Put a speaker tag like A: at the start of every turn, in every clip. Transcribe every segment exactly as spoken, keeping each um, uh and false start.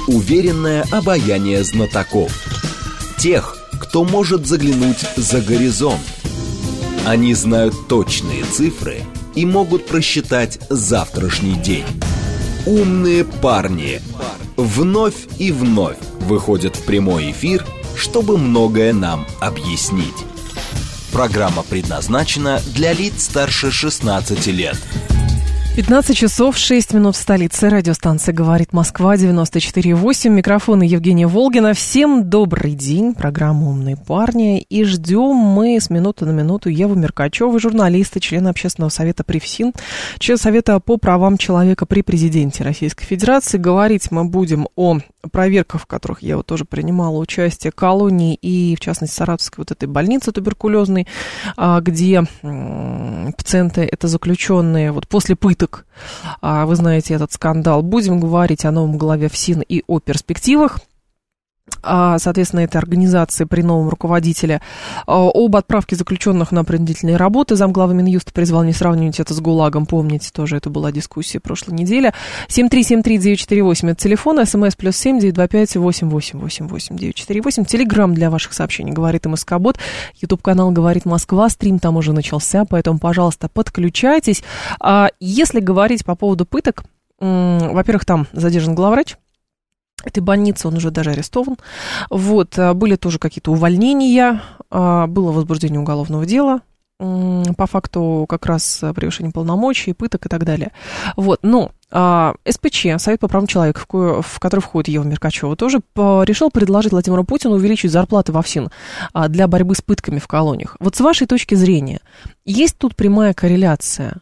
A: уверенное обаяние знатоков. Тех, кто может заглянуть за горизонт. Они знают точные цифры и могут просчитать завтрашний день. Умные парни вновь и вновь выходят в прямой эфир, чтобы многое нам объяснить. Программа предназначена для лиц старше шестнадцати лет.
B: пятнадцать часов шесть минут в столице. Радиостанция «Говорит Москва», девяносто четыре и восемь. Микрофон Евгения Волгина. Всем добрый день. Программа «Умные парни». И ждем мы с минуты на минуту Еву Меркачеву, журналиста, члена Общественного совета при ФСИН, член Совета по правам человека при президенте Российской Федерации. Говорить мы будем о проверках, в которых я вот тоже принимала участие, колонии и, в частности, Саратовской вот этой больницы туберкулезной, где пациенты, это заключенные, вот после пыток, вы знаете этот скандал. Будем говорить о новом главе ФСИН и о перспективах, соответственно, этой организации при новом руководителе, об отправке заключенных на принудительные работы. Замглавы Минюста призвал не сравнивать это с ГУЛАГом, помните, тоже это была дискуссия прошлой недели. семь три семь три девять четыре восемь, это телефон, смс плюс семь девять два пять восемь восемь восемь восемь девять четыре восемь, телеграм для ваших сообщений «Говорит МСК-бот», ютуб-канал «Говорит Москва», стрим там уже начался, поэтому, пожалуйста, подключайтесь. Если говорить по поводу пыток, во-первых, там задержан главврач этой больницы, он уже даже арестован. Вот, были тоже какие-то увольнения, было возбуждение уголовного дела по факту как раз превышения полномочий, пыток и так далее. Вот, но СПЧ, Совет по правам человека, в который входит Ева Меркачева, тоже решил предложить Владимиру Путину увеличить зарплаты во ФСИН для борьбы с пытками в колониях. Вот с вашей точки зрения, есть тут прямая корреляция?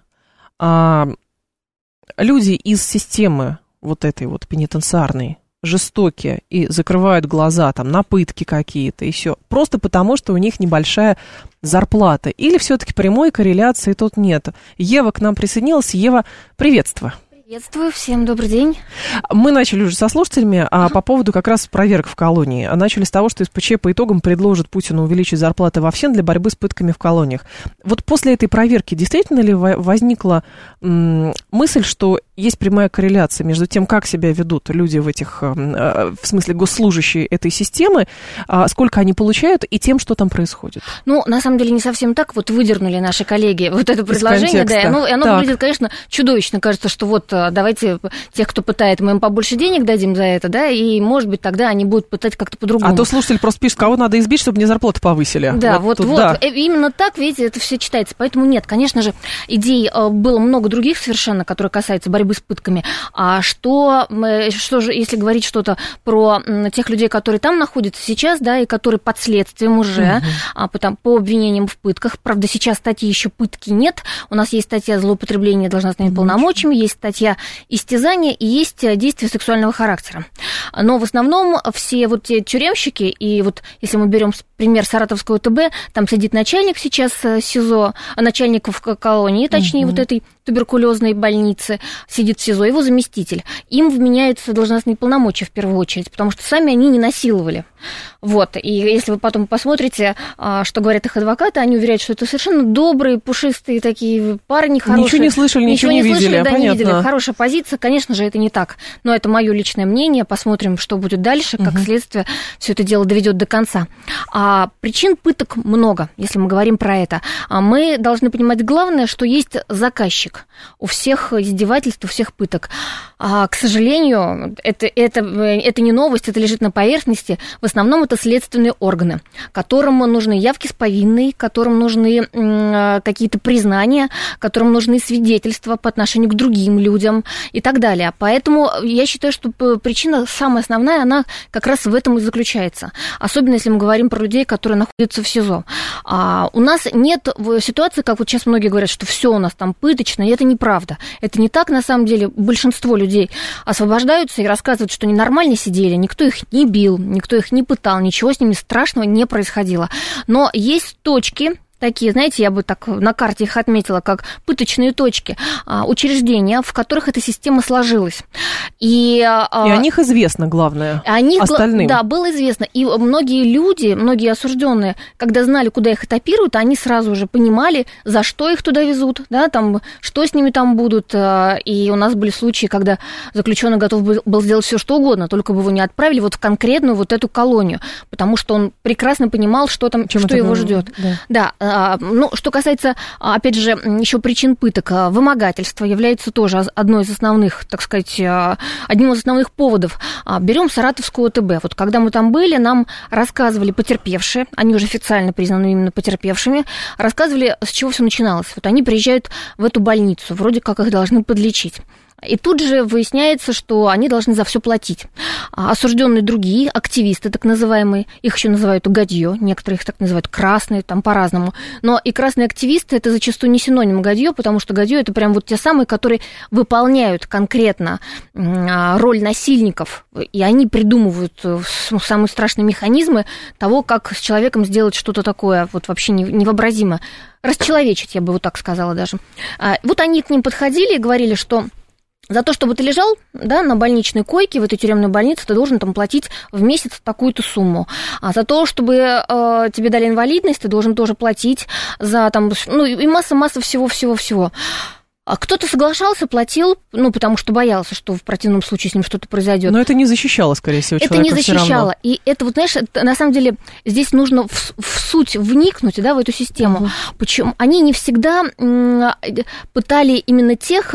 B: Люди из системы вот этой вот пенитенциарной жестокие и закрывают глаза там на пытки какие-то и все, просто потому, что у них небольшая зарплата? Или все-таки прямой корреляции тут нет? Ева к нам присоединилась. Ева, приветствую.
C: Приветствую, всем добрый день.
B: Мы начали уже со слушателями, а uh-huh. по поводу как раз проверок в колонии. Начали с того, что СПЧ по итогам предложит Путину увеличить зарплаты во ФСИН для борьбы с пытками в колониях. Вот после этой проверки действительно ли возникла м- мысль, что есть прямая корреляция между тем, как себя ведут люди в этих, в смысле, госслужащие этой системы, сколько они получают, и тем, что там происходит?
C: Ну, на самом деле, не совсем так. Вот выдернули наши коллеги вот это предложение, да, и оно, и оно выглядит, конечно, чудовищно. Кажется, что вот давайте тех, кто пытает, мы им побольше денег дадим за это, да, и, может быть, тогда они будут пытать как-то по-другому.
B: А то слушатель просто пишет, кого надо избить, чтобы мне зарплату повысили.
C: Да, вот,
B: вот,
C: вот,
B: да.
C: Именно так, видите, это все читается. Поэтому нет, конечно же, идей было много других совершенно, которые касаются борьбы с пытками. А что, что же, если говорить что-то про тех людей, которые там находятся сейчас, да, и которые под следствием уже, uh-huh. а, по, там, по обвинениям в пытках. Правда, сейчас статьи еще пытки нет. У нас есть статья злоупотребления должностными uh-huh. полномочиями, есть статья истязания и есть действия сексуального характера. Но в основном все вот те тюремщики, и вот если мы берем пример Саратовского ТБ, там сидит начальник сейчас СИЗО, начальников колонии, точнее, uh-huh. вот этой туберкулезной больницы, сидит в СИЗО, его заместитель. Им вменяются должностные полномочия в первую очередь, потому что сами они не насиловали. Вот. И если вы потом посмотрите, что говорят их адвокаты, они уверяют, что это совершенно добрые, пушистые такие парни, хорошие.
B: Ничего не слышали, ничего, ничего не видели.
C: Слышали, да,
B: понятно.
C: не видели. Хорошая позиция, конечно же, это не так. Но это мое личное мнение. Посмотрим, что будет дальше, как угу. следствие все это дело доведет до конца. А причин пыток много, если мы говорим про это. А мы должны понимать главное, что есть заказчик у всех издевательств, у всех пыток. А, к сожалению, это, это, это не новость, это лежит на поверхности. В основном это следственные органы, которым нужны явки с повинной, которым нужны м, какие-то признания, которым нужны свидетельства по отношению к другим людям и так далее. Поэтому я считаю, что причина самая основная, она как раз в этом и заключается. Особенно если мы говорим про людей, которые находятся в СИЗО. А, у нас нет ситуации, как вот сейчас многие говорят, что все у нас там пыточно, и это неправда. Это не так, на самом деле. Большинство людей освобождаются и рассказывают, что они нормально сидели, никто их не бил, никто их не пытал, ничего с ними страшного не происходило. Но есть точки, такие, знаете, я бы так на карте их отметила, как пыточные точки, учреждения, в которых эта система сложилась. И, и
B: о них известно, главное,
C: о них,
B: остальным.
C: Да, было известно. И многие люди, многие осужденные, когда знали, куда их этапируют, они сразу же понимали, за что их туда везут, да, там, что с ними там будут. И у нас были случаи, когда заключенный готов был сделать все, что угодно, только бы его не отправили вот в конкретную вот эту колонию, потому что он прекрасно понимал, что там, Чем что его ждет. Да. да. Ну, что касается, опять же, еще причин пыток, вымогательство является тоже одной из основных, так сказать, одним из основных поводов. Берем Саратовскую ОТБ. Вот когда мы там были, нам рассказывали потерпевшие, они уже официально признаны именно потерпевшими, рассказывали, с чего все начиналось. Вот они приезжают в эту больницу, вроде как их должны подлечить. И тут же выясняется, что они должны за все платить. Осужденные другие, активисты так называемые, их еще называют угодье, некоторые их так называют красные, там по-разному. Но и красные активисты – это зачастую не синоним угодье, потому что угодье – это прям вот те самые, которые выполняют конкретно роль насильников, и они придумывают самые страшные механизмы того, как с человеком сделать что-то такое вот вообще невообразимое. Расчеловечить, я бы вот так сказала даже. Вот они к ним подходили и говорили, что за то, чтобы ты лежал, да, на больничной койке в этой тюремной больнице, ты должен там платить в месяц такую-то сумму. А за то, чтобы э, тебе дали инвалидность, ты должен тоже платить за там, ну, и масса-масса всего-всего-всего. А кто-то соглашался, платил, ну, потому что боялся, что в противном случае с ним что-то произойдет.
B: Но это не защищало, скорее всего, человека.
C: Это не защищало. И это, вот, знаешь, это, на самом деле, здесь нужно в, в суть вникнуть, да, в эту систему. Uh-huh. Почему? Они не всегда м, пытали именно тех,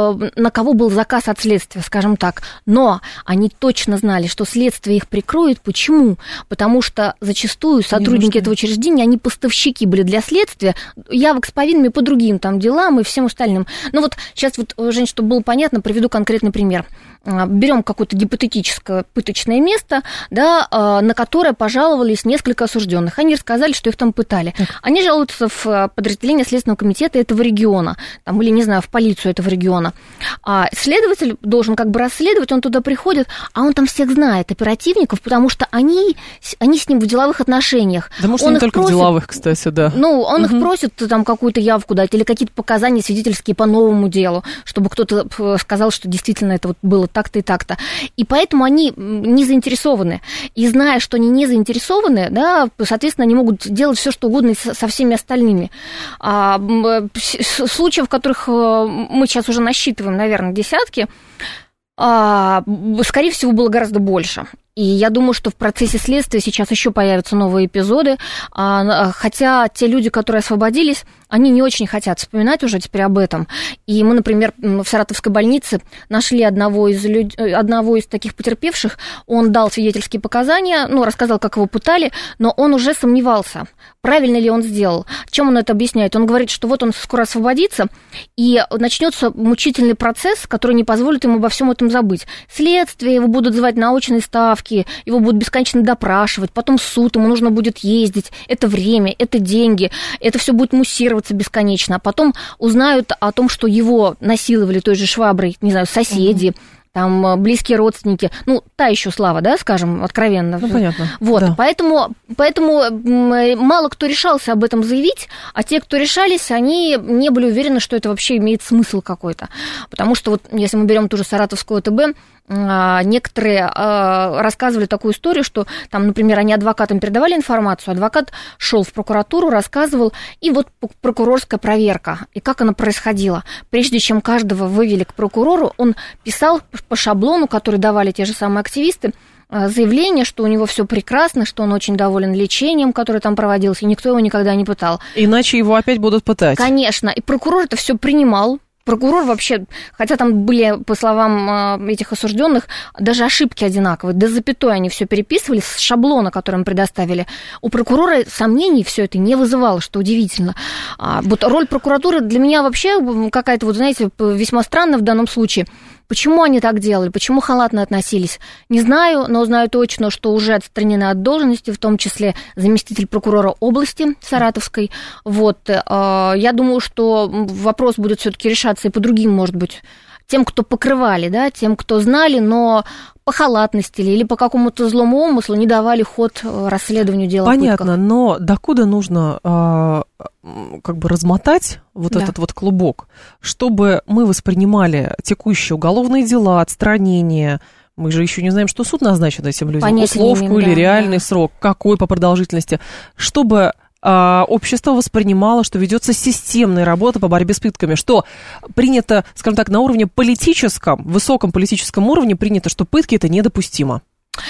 C: на кого был заказ от следствия, скажем так. Но они точно знали, что следствие их прикроет. Почему? Потому что зачастую сотрудники этого учреждения, они поставщики были для следствия, явок с повинными по другим там делам и всем остальным. Ну вот сейчас, вот, Жень, чтобы было понятно, приведу конкретный пример. Берем какое-то гипотетическое пыточное место, да, на которое пожаловались несколько осужденных. Они рассказали, что их там пытали. Так. Они жалуются в подразделение Следственного комитета этого региона, там, или, не знаю, в полицию этого региона. А следователь должен как бы расследовать, он туда приходит, а он там всех знает, оперативников, потому что они, они с ним в деловых отношениях.
B: Да, может,
C: он
B: не только
C: просит,
B: в деловых, кстати, да.
C: Ну, он угу. их просит там какую-то явку дать или какие-то показания свидетельские по новому делу, чтобы кто-то сказал, что действительно это вот было так-то и так-то. И поэтому они не заинтересованы. И зная, что они не заинтересованы, да, соответственно, они могут делать все, что угодно со всеми остальными. А, случаев, в которых мы сейчас уже насчитываем, наверное, десятки, а, скорее всего, было гораздо больше. И я думаю, что в процессе следствия сейчас еще появятся новые эпизоды, хотя те люди, которые освободились, они не очень хотят вспоминать уже теперь об этом. И мы, например, в Саратовской больнице нашли одного из, люд... одного из таких потерпевших, он дал свидетельские показания, ну, рассказал, как его пытали, но он уже сомневался, правильно ли он сделал. Чем он это объясняет? Он говорит, что вот он скоро освободится, и начнется мучительный процесс, который не позволит ему обо всем этом забыть. Следствие, его будут звать на очные ставки, его будут бесконечно допрашивать, потом суд, ему нужно будет ездить, это время, это деньги, это все будет муссироваться бесконечно, а потом узнают о том, что его насиловали той же шваброй, не знаю, соседи, там, близкие родственники, ну, та еще слава, да, скажем, откровенно.
B: Ну, понятно.
C: Вот,
B: да.
C: поэтому, поэтому мало кто решался об этом заявить, а те, кто решались, они не были уверены, что это вообще имеет смысл какой-то. Потому что вот, если мы берем ту же Саратовскую ОТБ, некоторые рассказывали такую историю, что там, например, они адвокатам передавали информацию, адвокат шел в прокуратуру, рассказывал, и вот прокурорская проверка, и как она происходила. Прежде чем каждого вывели к прокурору, он писал по шаблону, который давали те же самые активисты, заявление, что у него все прекрасно, что он очень доволен лечением, которое там проводилось, и никто его никогда не пытал.
B: Иначе его опять будут пытать.
C: Конечно, и прокурор это все принимал. Прокурор вообще, хотя там были, по словам этих осужденных, даже ошибки одинаковые, до запятой они все переписывали с шаблона, который им предоставили. У прокурора сомнений все это не вызывало, что удивительно. Вот роль прокуратуры для меня вообще какая-то, вот знаете, весьма странная в данном случае. Почему они так делали, почему халатно относились, не знаю, но знаю точно, что уже отстранены от должности, в том числе заместитель прокурора области Саратовской. Вот, я думаю, что вопрос будет все-таки решаться и по другим, может быть, тем, кто покрывали, да, тем, кто знали, но по халатности или по какому-то злому умыслу не давали ход расследованию дела о пытках.
B: Понятно, но докуда нужно э, как бы размотать вот да. этот вот клубок, чтобы мы воспринимали текущие уголовные дела, отстранения. Мы же еще не знаем, что суд назначит этим людям,
C: Понятия
B: условку
C: имеем,
B: или
C: да,
B: реальный
C: да.
B: срок, какой по продолжительности, чтобы а, общество воспринимало, что ведется системная работа по борьбе с пытками, что принято, скажем так, на уровне политическом, высоком политическом уровне принято, что пытки это недопустимо.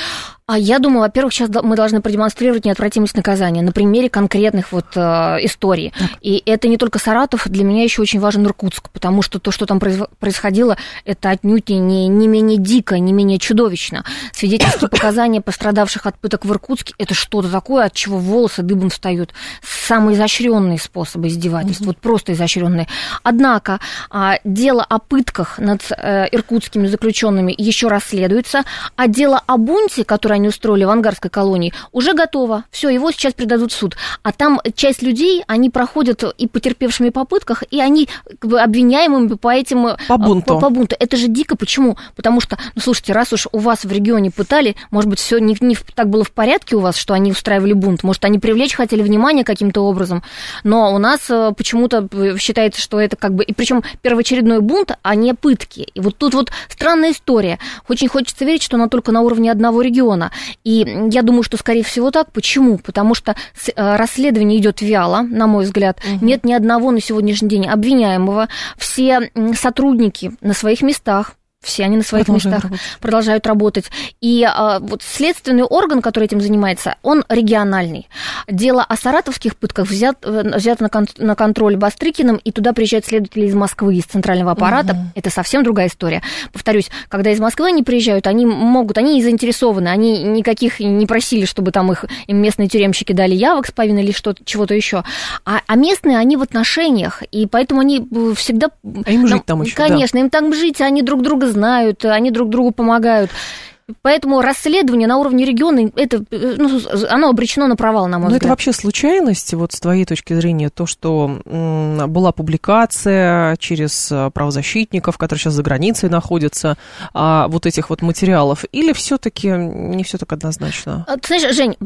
C: А я думаю, во-первых, сейчас мы должны продемонстрировать неотвратимость наказания на примере конкретных вот э, историй. Так. И это не только Саратов, для меня еще очень важен Иркутск, потому что то, что там происходило, это отнюдь не, не менее дико, не менее чудовищно. Свидетельские показания пострадавших от пыток в Иркутске – это что-то такое, от чего волосы дыбом встают. Самые изощренные способы издевательств, mm-hmm. вот просто изощренные. Однако дело о пытках над иркутскими заключенными еще расследуется, а дело о бунте, которое они устроили в Ангарской колонии, уже готово. Все, его сейчас предадут в суд. А там часть людей, они проходят и потерпевшими по пытках, и они как бы обвиняемыми по этим...
B: По бунту.
C: По, по бунту. Это же дико. Почему? Потому что, ну, слушайте, раз уж у вас в регионе пытали, может быть, все не, не так было в порядке у вас, что они устраивали бунт. Может, они привлечь хотели внимание каким-то образом. Но у нас почему-то считается, что это как бы... И причем первоочередной бунт, а не пытки. И вот тут вот странная история. Очень хочется верить, что она только на уровне одного региона. И я думаю, что, скорее всего, так. Почему? Потому что расследование идет вяло, на мой взгляд. Угу. Нет ни одного на сегодняшний день обвиняемого. Все сотрудники на своих местах. Все они на своих продолжают местах работать. продолжают работать. И а, вот следственный орган, который этим занимается, он региональный. Дело о саратовских пытках взят, взято на, кон- на контроль Бастрыкиным, и туда приезжают следователи из Москвы, из центрального аппарата. Угу. Это совсем другая история. Повторюсь, когда из Москвы они приезжают, они могут, они не заинтересованы, они никаких не просили, чтобы там их, им местные тюремщики дали явок с повинной или что-то, чего-то еще. А, а местные, они в отношениях, и поэтому они всегда...
B: А им жить там еще,
C: Конечно,
B: да.
C: им там жить, они друг друга знают, они друг другу помогают. Поэтому расследование на уровне региона, это, ну, оно обречено на провал, на мой
B: Но
C: взгляд.
B: это вообще случайность, вот с твоей точки зрения, то, что м, была публикация через правозащитников, которые сейчас за границей находятся, а, вот этих вот материалов, или все-таки не все так однозначно?
C: Ты знаешь, Жень,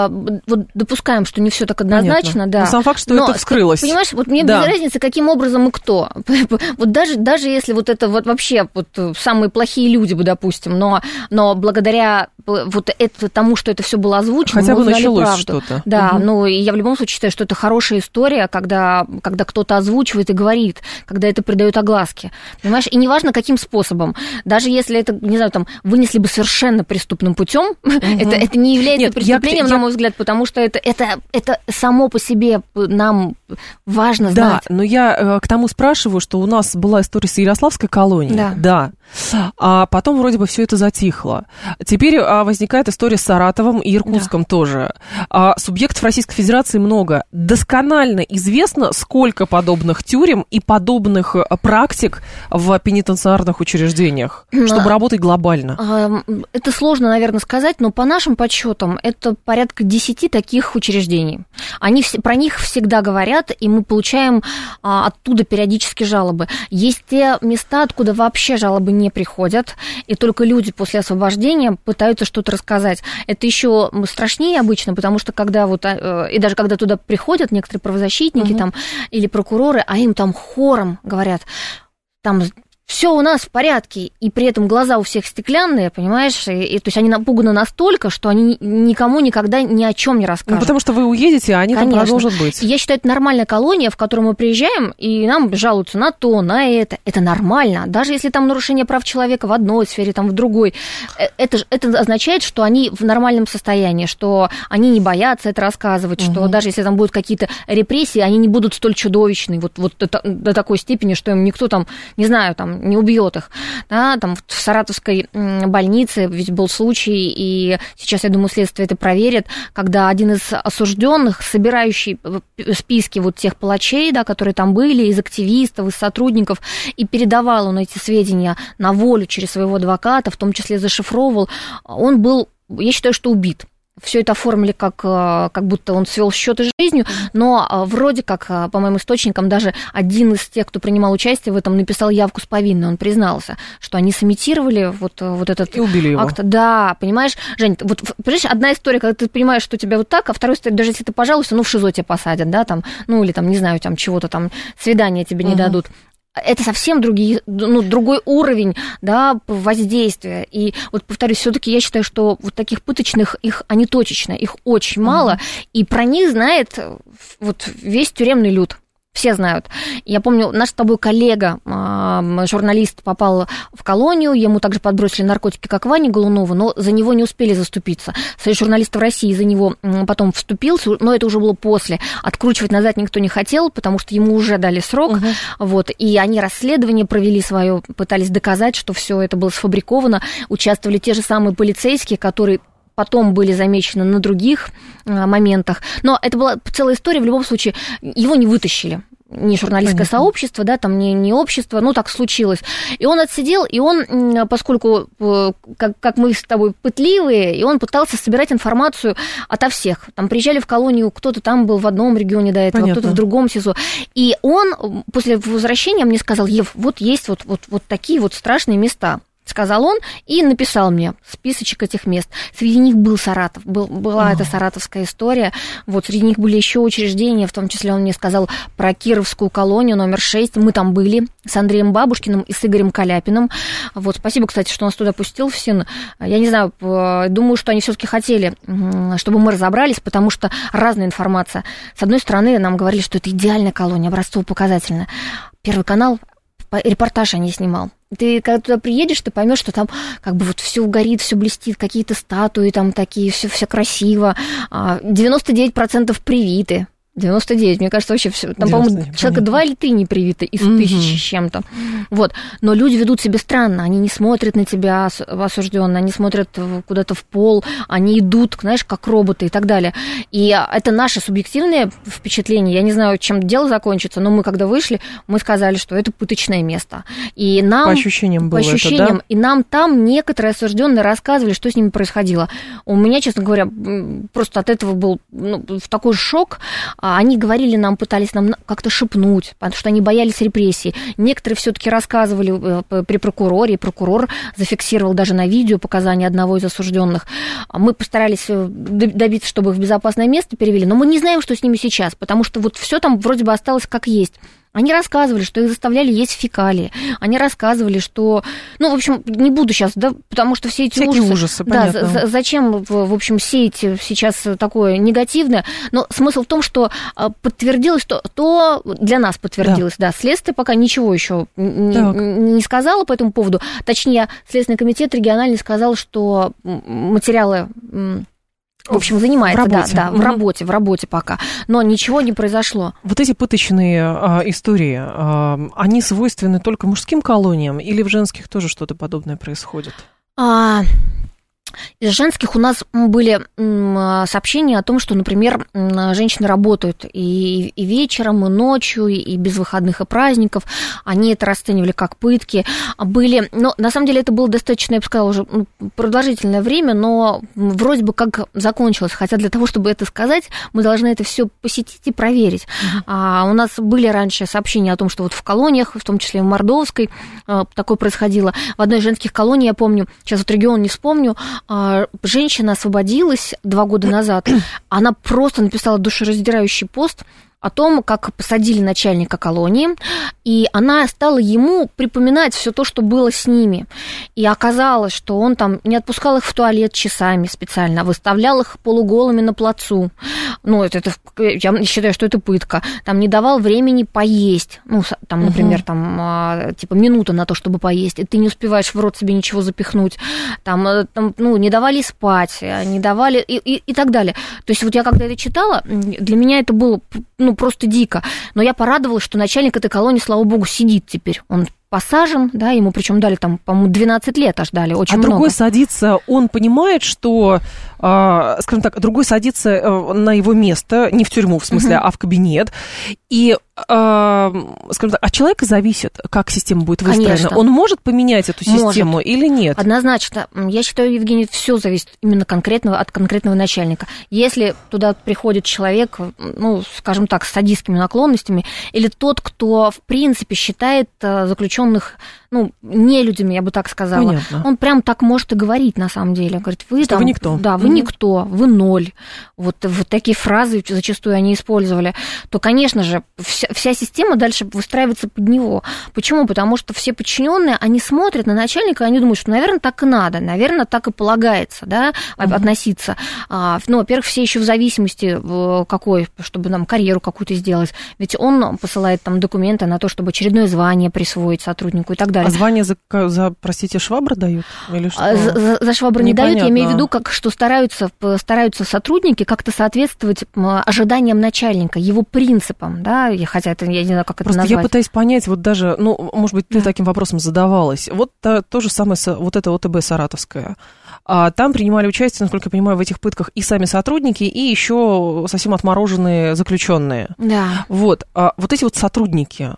C: вот допускаем, что не все так однозначно,
B: Понятно.
C: да.
B: Но сам факт, что
C: Но,
B: это вскрылось.
C: Понимаешь, вот мне
B: да.
C: без разницы, каким образом и кто. Вот даже, даже если вот это вот вообще вот самые плохие люди бы, допустим, но, но благодаря вот это, тому, что это все было озвучено,
B: хотя
C: мы
B: бы
C: узнали
B: началось
C: правду.
B: что-то.
C: Да,
B: угу.
C: ну и я в любом случае считаю, что это хорошая история, когда, когда кто-то озвучивает и говорит, когда это придает огласке. Понимаешь? И неважно, каким способом. Даже если это, не знаю, там, вынесли бы совершенно преступным путем, угу. это, это не является Нет, преступлением, я, на мой взгляд, потому что это, это, это само по себе нам важно знать.
B: Да, но я к тому спрашиваю, что у нас была история с Ярославской колонией. Да. да. А потом вроде бы все это затихло. Теперь а, возникает история с Саратовым и Иркутском да. тоже. А, субъектов Российской Федерации много. Досконально известно, сколько подобных тюрем и подобных практик в пенитенциарных учреждениях, но, чтобы работать глобально.
C: Это сложно, наверное, сказать, но по нашим подсчетам это порядка десяти таких учреждений. Они, про них всегда говорят, и мы получаем а, оттуда периодически жалобы. Есть те места, откуда вообще жалобы не приходят, и только люди после освобождения пытаются что-то рассказать. Это еще страшнее обычно, потому что когда вот, и даже когда туда приходят некоторые правозащитники угу. там, или прокуроры, а им там хором говорят, там... все у нас в порядке, и при этом глаза у всех стеклянные, понимаешь, и, и, то есть они напуганы настолько, что они никому никогда ни о чем не расскажут.
B: Ну, потому что вы уедете, а они Конечно. Там продолжат быть.
C: Я считаю, это нормальная колония, в которую мы приезжаем, и нам жалуются на то, на это. Это нормально. Даже если там нарушение прав человека в одной сфере, там в другой, это, это означает, что они в нормальном состоянии, что они не боятся это рассказывать, угу. что даже если там будут какие-то репрессии, они не будут столь чудовищные, вот, вот до, до такой степени, что им никто там, не знаю, там, не убьет их. Да, там в Саратовской больнице ведь был случай, и сейчас, я думаю, следствие это проверит, когда один из осужденных, собирающий списки вот тех палачей, да, которые там были, из активистов, из сотрудников, и передавал он эти сведения на волю через своего адвоката, в том числе зашифровывал, он был, я считаю, что убит. все это оформили как, как будто он свел счеты с жизнью, но вроде как, по моим источникам, даже один из тех, кто принимал участие в этом, написал явку с повинной, он признался, что они сымитировали вот, вот этот
B: и убили
C: акт.
B: Его.
C: Да, понимаешь, Жень, вот, понимаешь, одна история, когда ты понимаешь, что у тебя вот так, а вторая история, даже если ты пожалуйста, ну, в ШИЗО тебя посадят, да, там, ну, или там, не знаю, там, чего-то там, свидания тебе не uh-huh. дадут. Это совсем другие, ну, другой уровень, да, воздействия. И вот, повторюсь, все-таки я считаю, что вот таких пыточных, их, они точечно, их очень мало, mm-hmm. и про них знает вот весь тюремный люд. Все знают. Я помню, наш с тобой коллега, журналист, попал в колонию, ему также подбросили наркотики, как Ване Голунову, но за него не успели заступиться. Союз журналистов России за него потом вступился, но это уже было после. Откручивать назад никто не хотел, потому что ему уже дали срок. Угу. Вот, и они расследование провели свое, пытались доказать, что все это было сфабриковано. Участвовали те же самые полицейские, которые потом были замечены на других моментах. Но это была целая история, в любом случае, его не вытащили. Не журналистское Понятно. Сообщество, да, там не, не общество, ну, так случилось. И он отсидел, и он, поскольку, как, как мы с тобой пытливые, и он пытался собирать информацию ото всех. Там приезжали в колонию, кто-то там был в одном регионе до этого, Понятно. Кто-то в другом СИЗО. И он после возвращения мне сказал: Ев, вот есть вот, вот, вот такие вот страшные места. Сказал он и написал мне списочек этих мест. Среди них был Саратов, был, была oh. эта саратовская история. Вот, среди них были еще учреждения, в том числе он мне сказал про Кировскую колонию номер шесть. Мы там были с Андреем Бабушкиным и с Игорем Каляпиным. Вот, спасибо, кстати, что нас туда пустил в СИН. Я не знаю, думаю, что они все-таки хотели, чтобы мы разобрались, потому что разная информация. С одной стороны, нам говорили, что это идеальная колония, образцово-показательная. Первый канал репортаж о ней снимал. Ты когда туда приедешь, ты поймешь, что там как бы вот все горит, все блестит, какие-то статуи там такие, все, все красиво. девяносто девять процентов привиты. девяносто девять, мне кажется, вообще все. Там, по-моему, человека два или три не привиты из mm-hmm. тысячи с чем-то. Вот. Но люди ведут себя странно. Они не смотрят на тебя осужденно, они смотрят куда-то в пол, они идут, знаешь, как роботы и так далее. И это наше субъективное впечатление. Я не знаю, чем дело закончится, но мы, когда вышли, мы сказали, что это пыточное место. И нам,
B: по ощущениям было
C: по ощущениям,
B: это, да?
C: И нам там некоторые осужденные рассказывали, что с ними происходило. У меня, честно говоря, просто от этого был ну, в такой шок. Они говорили нам, пытались нам как-то шепнуть, потому что они боялись репрессий. Некоторые все-таки рассказывали при прокуроре, и прокурор зафиксировал даже на видео показания одного из осужденных. Мы постарались добиться, чтобы их в безопасное место перевели, но мы не знаем, что с ними сейчас, потому что вот все там вроде бы осталось как есть. Они рассказывали, что их заставляли есть фекалии. Они рассказывали, что... Ну, в общем, не буду сейчас, да, потому что все эти
B: Всякие
C: ужасы...
B: ужасы,
C: да,
B: понятно.
C: за, зачем, в общем, сеять сейчас такое негативное? Но смысл в том, что подтвердилось, что то для нас подтвердилось, да, да следствие пока ничего еще не, не сказало по этому поводу. Точнее, Следственный комитет региональный сказал, что материалы... В общем, занимается,
B: в работе.
C: да, да, в работе, в работе пока. Но ничего не произошло.
B: Вот эти пыточные а, истории, а, они свойственны только мужским колониям или в женских тоже что-то подобное происходит?
C: А... Из женских у нас были сообщения о том, что, например, женщины работают и, и вечером, и ночью, и без выходных и праздников. Они это расценивали как пытки. Были, но на самом деле это было достаточно, я бы сказала, уже продолжительное время, но вроде бы как закончилось. Хотя для того, чтобы это сказать, мы должны это все посетить и проверить. Mm-hmm. А у нас были раньше сообщения о том, что вот в колониях, в том числе в Мордовской, такое происходило. В одной из женских колоний, я помню, сейчас вот регион не вспомню, женщина освободилась два года назад. Она просто написала душераздирающий пост о том, как посадили начальника колонии, и она стала ему припоминать все то, что было с ними. И оказалось, что он там не отпускал их в туалет часами специально, а выставлял их полуголыми на плацу. Ну, это, это, я считаю, что это пытка. Там не давал времени поесть. Ну, там, например, угу. там, типа минута на то, чтобы поесть, и ты не успеваешь в рот себе ничего запихнуть. Там, там ну, не давали спать, не давали... И, и, и так далее. То есть вот я когда это читала, для меня это было... Ну, просто дико. Но я порадовалась, что начальник этой колонии, слава богу, сидит теперь. Он посажен, да, ему причем дали там, по-моему, двенадцать лет аж дали, очень
B: а
C: много. А
B: другой садится, он понимает, что скажем так, другой садится на его место, не в тюрьму, в смысле, угу. а в кабинет, и, скажем так, от человека зависит, как система будет выстроена. Конечно. Он может поменять эту систему может. Или нет?
C: Однозначно. Я считаю, Евгений, все зависит именно конкретного, от конкретного начальника. Если туда приходит человек, ну, скажем так, с садистскими наклонностями, или тот, кто, в принципе, считает заключенных, ну, нелюдями, я бы так сказала. Понятно. Он прям так может и говорить, на самом деле. Говорит, вы
B: что
C: там...
B: вы никто.
C: Да, вы mm-hmm. никто, вы ноль. Вот, вот такие фразы зачастую они использовали. То, конечно же, вся, вся система дальше выстраивается под него. Почему? Потому что все подчиненные, они смотрят на начальника, и они думают, что, наверное, так и надо, наверное, так и полагается, да, mm-hmm. относиться. Ну, во-первых, все еще в зависимости какой, чтобы нам карьеру какую-то сделать. Ведь он посылает там документы на то, чтобы очередное звание присвоить сотруднику и так далее.
B: А звание за, за простите, швабры дают? Или что?
C: За, за, за швабры не дают, я имею в виду, как, что стараются, стараются сотрудники как-то соответствовать ожиданиям начальника, его принципам, да, хотя это, я не знаю, как это
B: Просто
C: назвать.
B: Я пытаюсь понять, вот даже, ну, может быть, ты да. таким вопросом задавалась. Вот то, то же самое, вот это ОТБ саратовское. А там принимали участие, насколько я понимаю, в этих пытках и сами сотрудники, и еще совсем отмороженные заключенные.
C: Да.
B: Вот, а вот эти вот сотрудники,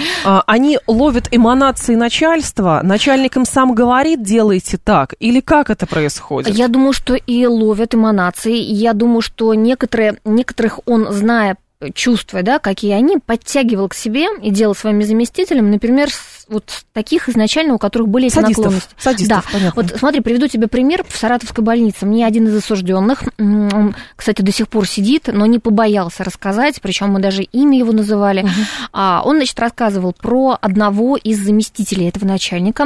B: они ловят эманации начальства, начальник им сам говорит, делайте так, или как это происходит?
C: Я думаю, что и ловят эманации, я думаю, что некоторые, некоторых он, зная, чувствуя, да, какие они, подтягивал к себе и делал своими заместителями, например, вот таких изначально, у которых были эти
B: садистов,
C: наклонности.
B: Садистов,
C: да.
B: понятно.
C: Вот смотри, приведу тебе пример в Саратовской больнице. Мне один из осужденных, он, кстати, до сих пор сидит, но не побоялся рассказать, причем мы даже имя его называли. Угу. Он, значит, рассказывал про одного из заместителей этого начальника.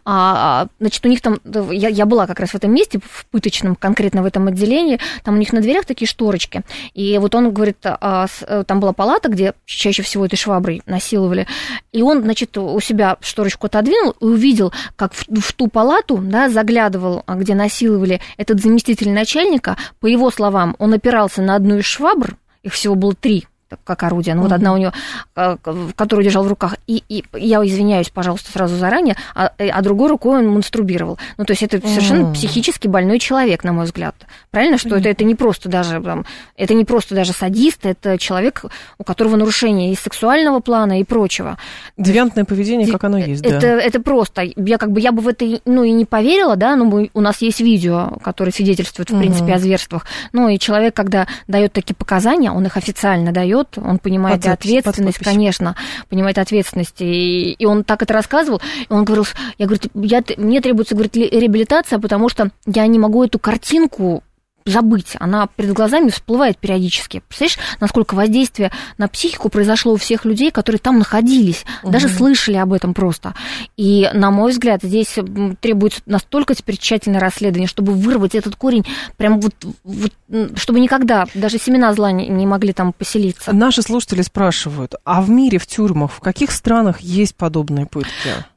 C: Значит, у них там, я, я была как раз в этом месте, в пыточном, конкретно в этом отделении, там у них на дверях такие шторочки. И вот он говорит, там была палата, где чаще всего этой шваброй насиловали, и он, значит, у себя шторочку отодвинул и увидел, как в, в ту палату, да, заглядывал, где насиловали этот заместитель начальника. По его словам, он опирался на одну из швабр, их всего было три, как орудие, ну, mm-hmm. вот одна у него, которую держал в руках, и, и я извиняюсь, пожалуйста, сразу заранее, а, а другой рукой он мастурбировал. Ну, то есть это mm-hmm. совершенно психически больной человек, на мой взгляд. Правильно, что mm-hmm. это, это не просто даже, там, это не просто даже садист, это человек, у которого нарушение и сексуального плана, и прочего.
B: Девиантное поведение, как оно есть,
C: это,
B: да.
C: Это просто, я как бы, я бы в это, ну, и не поверила, да, но мы, у нас есть видео, которое свидетельствует, в mm-hmm. принципе, о зверствах. Ну, и человек, когда дает такие показания, он их официально дает, он понимает под ответственность, конечно, понимает ответственность, и, и он так это рассказывал, и он говорил, я говорю, я, мне требуется, говорит, реабилитация, потому что я не могу эту картинку забыть, она перед глазами всплывает периодически. Представляешь, насколько воздействие на психику произошло у всех людей, которые там находились, угу. даже слышали об этом просто. И, на мой взгляд, здесь требуется настолько теперь тщательное расследование, чтобы вырвать этот корень, прям вот, вот чтобы никогда даже семена зла не, не могли там поселиться.
B: Наши слушатели спрашивают, а в мире, в тюрьмах, в каких странах есть подобные пытки?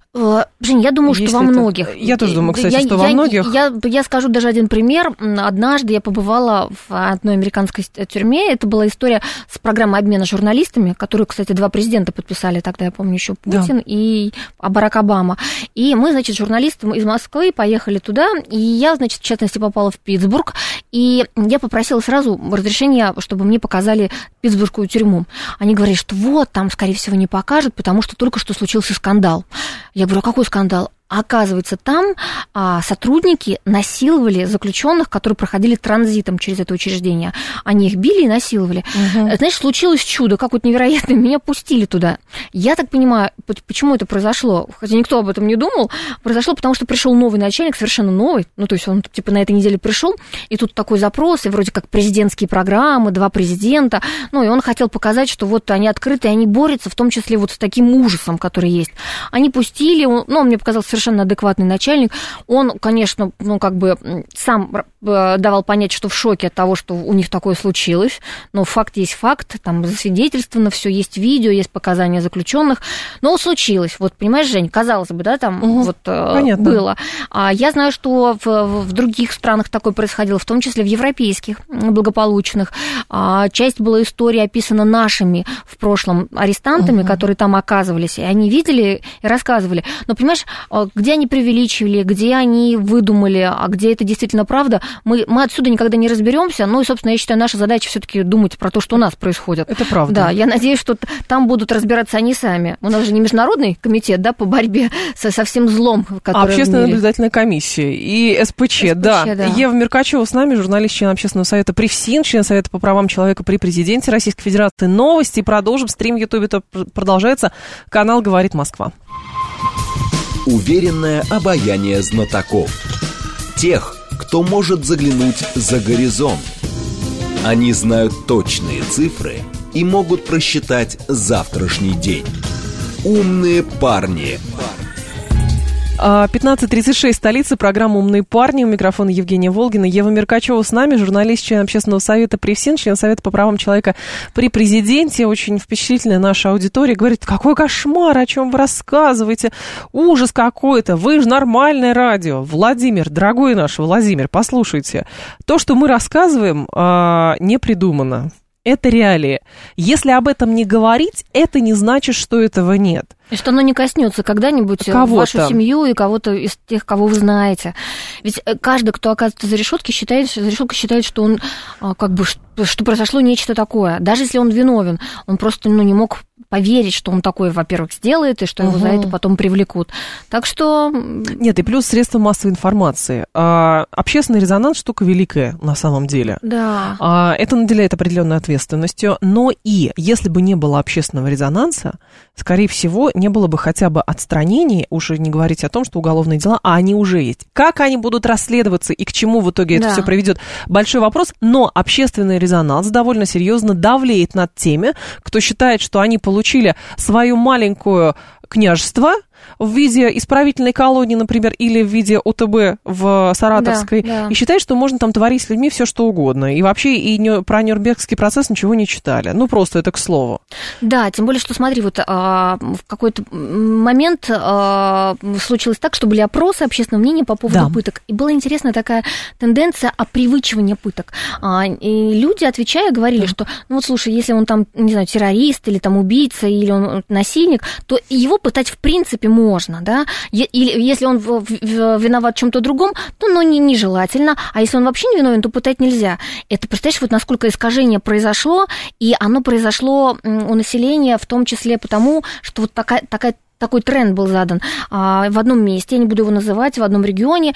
C: Жень, я думаю, что
B: Если
C: во
B: это...
C: многих.
B: Я тоже думаю, кстати,
C: я,
B: что
C: я,
B: во многих.
C: Я, я, я скажу даже один пример. Однажды я побывала в одной американской тюрьме. Это была история с программой обмена журналистами, которую, кстати, два президента подписали тогда, я помню, еще Путин да. и Барак Обама. И мы, значит, журналисты из Москвы поехали туда, и я, значит, в частности, попала в Питтсбург, и я попросила сразу разрешения, чтобы мне показали питтсбургскую тюрьму. Они говорили, что вот, там, скорее всего, не покажут, потому что только что случился скандал. Я говорю, а какой скандал? Оказывается, там а, сотрудники насиловали заключенных, которые проходили транзитом через это учреждение. Они их били и насиловали. Угу. Знаешь, случилось чудо, какое-то невероятное. Меня пустили туда. Я так понимаю, почему это произошло, хотя никто об этом не думал, произошло потому, что пришел новый начальник, совершенно новый. Ну, то есть он типа на этой неделе пришел, и тут такой запрос, и вроде как президентские программы, два президента. Ну, и он хотел показать, что вот они открыты, и они борются, в том числе вот с таким ужасом, который есть. Они пустили, ну, он мне показался совершенно совершенно адекватный начальник. Он, конечно, ну, как бы сам давал понять, что в шоке от того, что у них такое случилось, но факт есть факт, там засвидетельствовано все, есть видео, есть показания заключенных, но случилось. Вот, понимаешь, Жень, казалось бы, да, там угу, вот понятно. Было. А я знаю, что в, в других странах такое происходило, в том числе в европейских благополучных. А часть была истории описана нашими в прошлом арестантами, угу. которые там оказывались, и они видели и рассказывали. Но, понимаешь, где они преувеличивали, где они выдумали, а где это действительно правда, мы, мы отсюда никогда не разберемся. Ну и, собственно, я считаю, наша задача все-таки думать про то, что у нас происходит.
B: Это правда.
C: Да, я надеюсь, что там будут разбираться они сами. У нас же не международный комитет, да, по борьбе со, со всем злом, который
B: Общественная наблюдательная комиссия и эс пэ че, да. да. Ева Меркачева с нами, журналист, член Общественного совета при ФСИН, член Совета по правам человека при президенте Российской Федерации. Новости. Продолжим. Стрим в Ютубе продолжается. Канал «Говорит Москва».
A: Уверенное обаяние знатоков. Тех, кто может заглянуть за горизонт. Они знают точные цифры и могут просчитать завтрашний день. Умные парни.
B: пятнадцать тридцать шесть, столица, программа «Умные парни». У микрофона Евгения Волгина. Ева Меркачева с нами, журналист, член Общественного совета при ФСИН, член Совета по правам человека при президенте. Очень впечатлительная наша аудитория. Говорит, какой кошмар, о чем вы рассказываете? Ужас какой-то. Вы же нормальное радио. Владимир, дорогой наш Владимир, послушайте. То, что мы рассказываем, не придумано. Это реалии. Если об этом не говорить, это не значит, что этого нет.
C: И что оно не коснется когда-нибудь кого-то. Вашу семью и кого-то из тех, кого вы знаете. Ведь каждый, кто оказывается за решеткой, считает, за решеткой считает, что он как бы что произошло нечто такое. Даже если он виновен, он просто ну, не мог поверить, что он такое, во-первых, сделает, и что его угу. за это потом привлекут. Так что...
B: Нет, и плюс средства массовой информации. А, общественный резонанс – штука великая на самом деле.
C: Да.
B: А, это наделяет определенной ответственностью. Но и если бы не было общественного резонанса, скорее всего, не было бы хотя бы отстранений, уже не говорить о том, что уголовные дела, а они уже есть. Как они будут расследоваться и к чему в итоге это да. все приведет? Большой вопрос. Но общественный резонанс довольно серьезно давлеет над теми, кто считает, что они получили получили свое маленькое княжество в виде исправительной колонии, например, или в виде о тэ бэ в Саратовской, да, да. и считает, что можно там творить с людьми все что угодно. И вообще и не, про Нюрнбергский процесс ничего не читали. Ну, просто это к слову.
C: Да, тем более, что, смотри, вот а, в какой-то момент а, случилось так, что были опросы общественного мнения по поводу да. пыток. И была интересная такая тенденция опривычивания пыток. А, и люди, отвечая, говорили, да. что, ну вот, слушай, если он там, не знаю, террорист или там убийца, или он насильник, то его пытать в принципе можно, да, или если он в, в, виноват в чем-то другом, то ну, не, нежелательно, а если он вообще не виновен, то пытать нельзя. Это, представляешь, вот насколько искажение произошло, и оно произошло у населения в том числе потому, что вот такая, такая такой тренд был задан. В одном месте, я не буду его называть, в одном регионе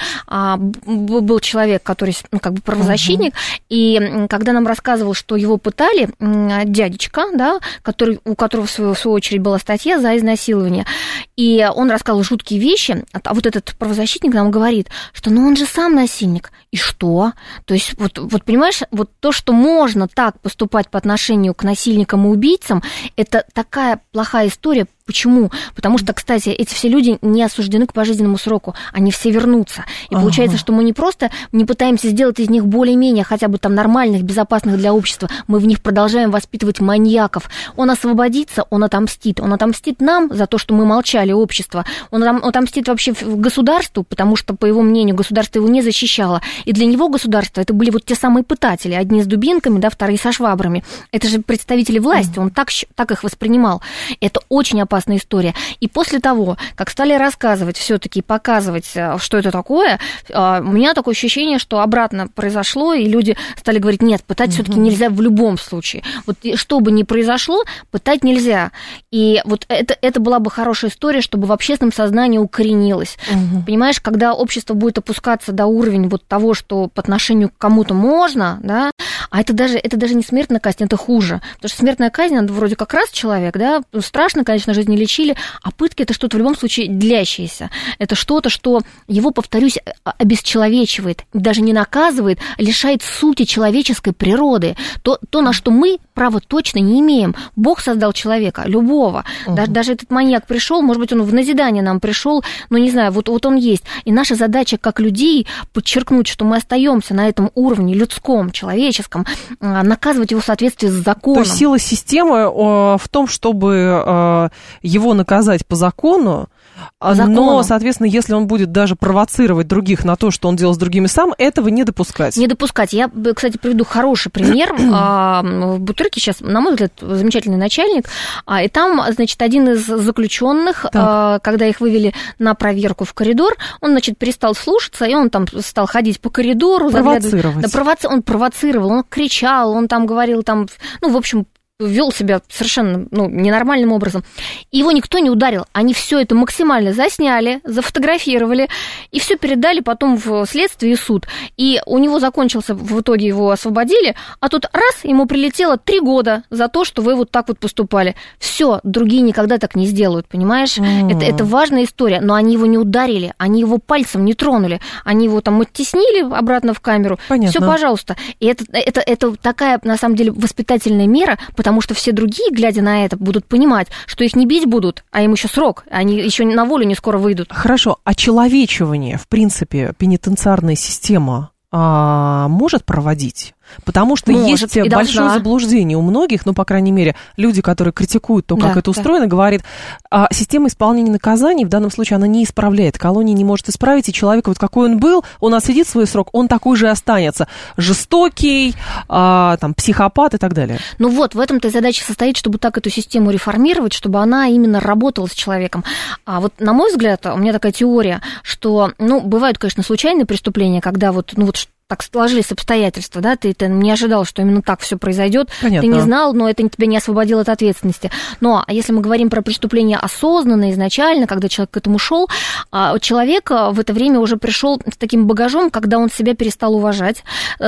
C: был человек, который ну, как бы правозащитник, uh-huh. и когда нам рассказывал, что его пытали, дядечка, да, который, у которого в свою, в свою очередь была статья за изнасилование, и он рассказывал жуткие вещи, а вот этот правозащитник нам говорит, что ну он же сам насильник, и что? То есть вот, вот понимаешь, вот то, что можно так поступать по отношению к насильникам и убийцам, это такая плохая история. Почему? Потому что, кстати, эти все люди не осуждены к пожизненному сроку, они все вернутся. И ага. получается, что мы не просто не пытаемся сделать из них более-менее хотя бы там нормальных, безопасных для общества, мы в них продолжаем воспитывать маньяков. Он освободится, он отомстит. Он отомстит нам за то, что мы молчали, общество. Он отомстит вообще государству, потому что, по его мнению, государство его не защищало. И для него государство это были вот те самые пытатели, одни с дубинками, да, вторые со швабрами. Это же представители власти, он так, так их воспринимал. Это очень опасно. Опасная история. И после того, как стали рассказывать, все-таки показывать, что это такое, у меня такое ощущение, что обратно произошло, и люди стали говорить, нет, пытать mm-hmm. все-таки нельзя в любом случае. Вот что бы ни произошло, пытать нельзя. И вот это, это была бы хорошая история, чтобы в общественном сознании укоренилось. Mm-hmm. Понимаешь, когда общество будет опускаться до уровня вот того, что по отношению к кому-то можно, да, а это даже, это даже не смертная казнь, это хуже. Потому что смертная казнь, это вроде как раз человек, да, страшно, конечно же, не лечили, а пытки это что-то в любом случае длящееся. Это что-то, что его, повторюсь, обесчеловечивает, даже не наказывает, лишает сути человеческой природы. То, то на что мы права точно не имеем. Бог создал человека, любого. Угу. Даже, даже этот маньяк пришел, может быть, он в назидание нам пришел, но не знаю, вот, вот он есть. И наша задача как людей подчеркнуть, что мы остаемся на этом уровне людском, человеческом, наказывать его в соответствии с законом.
B: То есть сила системы в том, чтобы его наказать по закону, Но, соответственно, если он будет даже провоцировать других на то, что он делал с другими сам, этого не допускать.
C: Не допускать. Я, кстати, приведу хороший пример. В Бутырке сейчас, на мой взгляд, замечательный начальник. И там, значит, один из заключенных, так. когда их вывели на проверку в коридор, он, значит, перестал слушаться, и он там стал ходить по коридору.
B: Провоцировать.
C: Да, провоци... Он провоцировал, он кричал, он там говорил, там, ну, в общем, вел себя совершенно ну, ненормальным образом. И его никто не ударил. Они все это максимально засняли, зафотографировали и все передали потом в следствие и суд. И у него закончился, в итоге его освободили, а тут раз, ему прилетело три года за то, что вы вот так вот поступали. Все, другие никогда так не сделают, понимаешь? Mm. Это, это важная история, но они его не ударили, они его пальцем не тронули, они его там оттеснили обратно в камеру. Все, пожалуйста. И это, это, это такая, на самом деле, воспитательная мера, потому что все другие, глядя на это, будут понимать, что их не бить будут, а им еще срок, они еще на волю не скоро выйдут.
B: Хорошо, очеловечивание, в принципе, пенитенциарная система а, может проводить? Потому что может, есть большое заблуждение у многих, ну, по крайней мере, люди, которые критикуют то, как да, это устроено, да. говорят, а, система исполнения наказаний в данном случае, она не исправляет, колония не может исправить, и человек, вот какой он был, он отсидит свой срок, он такой же и останется. Жестокий, а, там, психопат и так далее.
C: Ну вот, в этом-то и задача состоит, чтобы так эту систему реформировать, чтобы она именно работала с человеком. А вот, на мой взгляд, у меня такая теория, что, ну, бывают, конечно, случайные преступления, когда вот, ну, вот так сложились обстоятельства, да, ты, ты не ожидал, что именно так все произойдет, ты не знал, но это тебя не освободило от ответственности. Но если мы говорим про преступление осознанно, изначально, когда человек к этому шел, человек в это время уже пришел с таким багажом, когда он себя перестал уважать,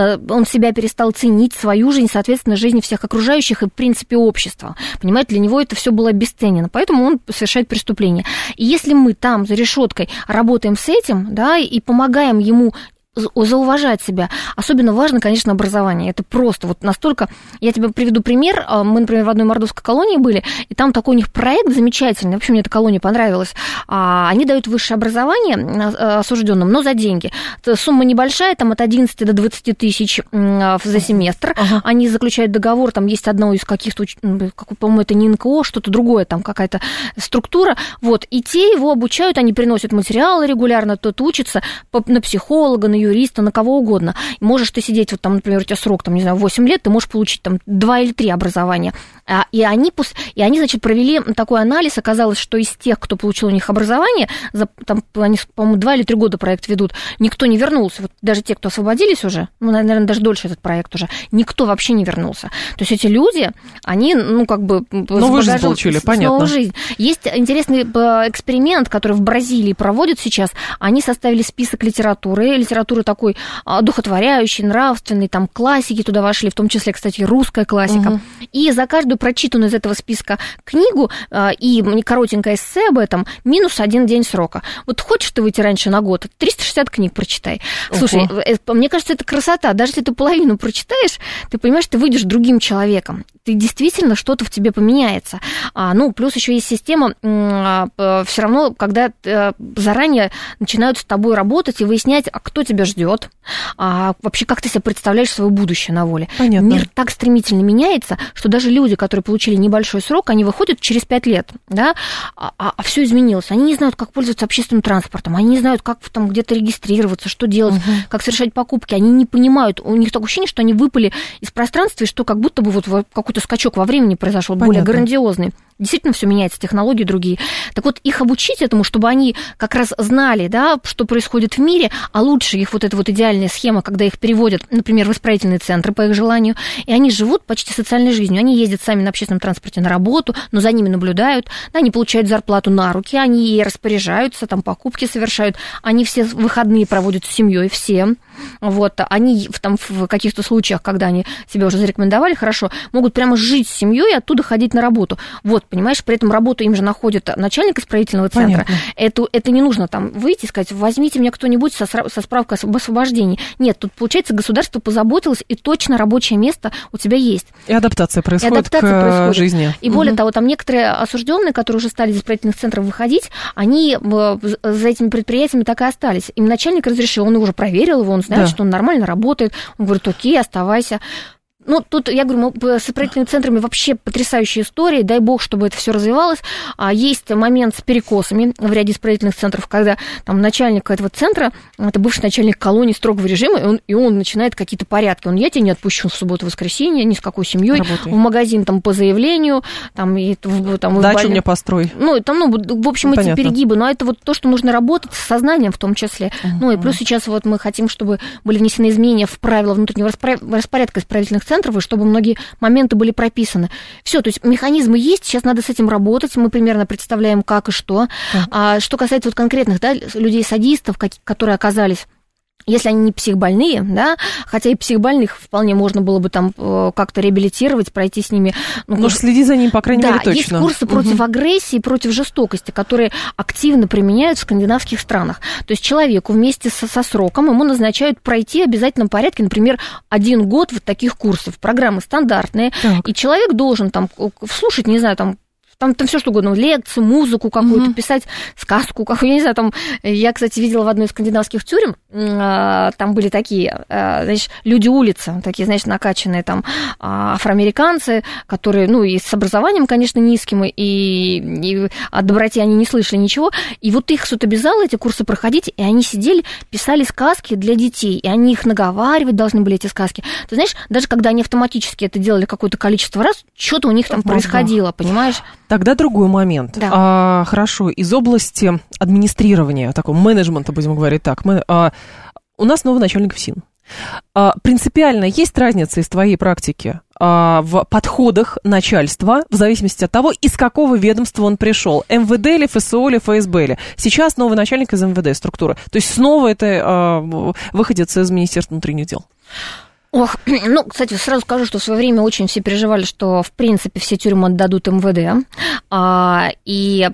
C: он себя перестал ценить, свою жизнь, соответственно, жизнь всех окружающих и, в принципе, общества. Понимаете, для него это все было обесценено, поэтому он совершает преступление. И если мы там, за решеткой, работаем с этим, да, и помогаем ему зауважать себя. Особенно важно, конечно, образование. Это просто вот настолько... Я тебе приведу пример. Мы, например, в одной мордовской колонии были, и там такой у них проект замечательный. Вообще мне эта колония понравилась. Они дают высшее образование осужденным, но за деньги. Сумма небольшая, там от одиннадцати до двадцати тысяч за семестр. Ага. Они заключают договор, там есть одно из каких-то, по-моему, это не эн ка о, что-то другое, там какая-то структура. Вот. И те его обучают, они приносят материалы регулярно, тот учится на психолога, на юриста, на кого угодно. Можешь ты сидеть, вот там, например, у тебя срок, там, не знаю, восемь лет, ты можешь получить там два или три образования. И они, и они, значит, провели такой анализ, оказалось, что из тех, кто получил у них образование, за, там, они, по-моему, два или три года проект ведут, никто не вернулся. Вот даже те, кто освободились уже, ну, наверное, даже дольше этот проект уже, никто вообще не вернулся. То есть эти люди, они, ну, как бы...
B: Новую жизнь получили, понятно.
C: Жизнь. Есть интересный эксперимент, который в Бразилии проводят сейчас. Они составили список литературы, литературы такой одухотворяющей, нравственной, там классики туда вошли, в том числе, кстати, русская классика. Угу. И за каждую прочитанную из этого списка книгу и коротенькое эссе об этом минус один день срока. Вот хочешь ты выйти раньше на год, триста шестьдесят книг прочитай. Ого. Слушай, мне кажется, это красота. Даже если ты половину прочитаешь, ты понимаешь, ты выйдешь другим человеком. Ты действительно что-то в тебе поменяется. А, ну, плюс еще есть система, все равно, когда заранее начинают с тобой работать и выяснять, а кто тебя ждет, а вообще как ты себе представляешь свое будущее на воле.
B: Понятно.
C: Мир так стремительно меняется, что даже люди, которые получили небольшой срок, они выходят через пять лет, да, а, а все изменилось. Они не знают, как пользоваться общественным транспортом, они не знают, как там где-то регистрироваться, что делать, угу. как совершать покупки. Они не понимают, у них такое ощущение, что они выпали из пространства, и что как будто бы вот какой-то скачок во времени произошел, более грандиозный. Действительно, все меняется, технологии другие. Так вот, их обучить этому, чтобы они как раз знали, да, что происходит в мире, а лучше их вот эта вот идеальная схема, когда их переводят, например, в исправительные центры по их желанию, и они живут почти социальной жизнью. Они ездят сами на общественном транспорте на работу, но за ними наблюдают, да, они получают зарплату на руки, они ей распоряжаются, там покупки совершают, они все выходные проводят с семьей, все. Вот, они там, в каких-то случаях, когда они себя уже зарекомендовали хорошо, могут прямо жить с семьей и оттуда ходить на работу. Вот, понимаешь, при этом работу им же находит начальник исправительного центра. Это, это не нужно там выйти и сказать, возьмите меня кто-нибудь со, со справкой об освобождении. Нет, тут, получается, государство позаботилось, и точно рабочее место у тебя есть.
B: И адаптация происходит и адаптация к происходит. Жизни.
C: И более угу. того, там некоторые осужденные, которые уже стали из исправительных центров выходить, они за этими предприятиями так и остались. Им начальник разрешил, он уже проверил его, он знает, да. что он нормально работает. Он говорит, окей, оставайся. Ну, тут, я говорю, мы с исправительными центрами вообще потрясающая история, дай бог, чтобы это все развивалось. Есть момент с перекосами в ряде исправительных центров, когда там начальник этого центра, это бывший начальник колонии строгого режима, и он, и он начинает какие-то порядки. Он, я тебя не отпущу в субботу-воскресенье, ни с какой семьей, в магазин там по заявлению, там, и, там,
B: дачу мне построй.
C: Ну, там, ну, в общем, ну, эти понятно. Перегибы, но это вот то, что нужно работать с сознанием в том числе. Uh-huh. Ну, и плюс сейчас вот мы хотим, чтобы были внесены изменения в правила внутреннего распорядка исправительных центров, и чтобы многие моменты были прописаны. Все, то есть механизмы есть, сейчас надо с этим работать, мы примерно представляем, как и что. Uh-huh. А что касается вот конкретных, да, людей-садистов, которые оказались, если они не психбольные, да, хотя и психбольных вполне можно было бы там как-то реабилитировать, пройти с ними. Ну,
B: но следи за ними, по крайней
C: да,
B: мере, точно.
C: Есть курсы против угу. агрессии, против жестокости, которые активно применяют в скандинавских странах. То есть человеку вместе со, со сроком ему назначают пройти в обязательном порядке, например, один год вот таких курсов. Программы стандартные, так. И человек должен там слушать, не знаю, там, Там, там все что угодно, лекцию, музыку какую-то, mm-hmm. писать сказку, какую, я не знаю, там, я, кстати, видела в одной из скандинавских тюрем, там были такие, знаешь, люди улицы, такие, знаешь, накачанные там афроамериканцы, которые, ну, и с образованием, конечно, низким, и, и о доброте они не слышали ничего, и вот их суд обязал эти курсы проходить, и они сидели, писали сказки для детей, и они их наговаривать должны были, эти сказки. Ты знаешь, даже когда они автоматически это делали какое-то количество раз, что-то у них там происходило, понимаешь?
B: Тогда другой момент.
C: Да.
B: А, хорошо, из области администрирования, такого менеджмента, будем говорить так, мы, а, у нас новый начальник ФСИН. А, принципиально есть разница из твоей практики а, в подходах начальства, в зависимости от того, из какого ведомства он пришел, эм вэ дэ или эф эс о или эф эс бэ или. Сейчас новый начальник из эм вэ дэ структуры. То есть снова это а, выходец из Министерства внутренних дел.
C: Ох, ну, кстати, сразу скажу, что в свое время очень все переживали, что, в принципе, все тюрьмы отдадут эм вэ дэ, а, и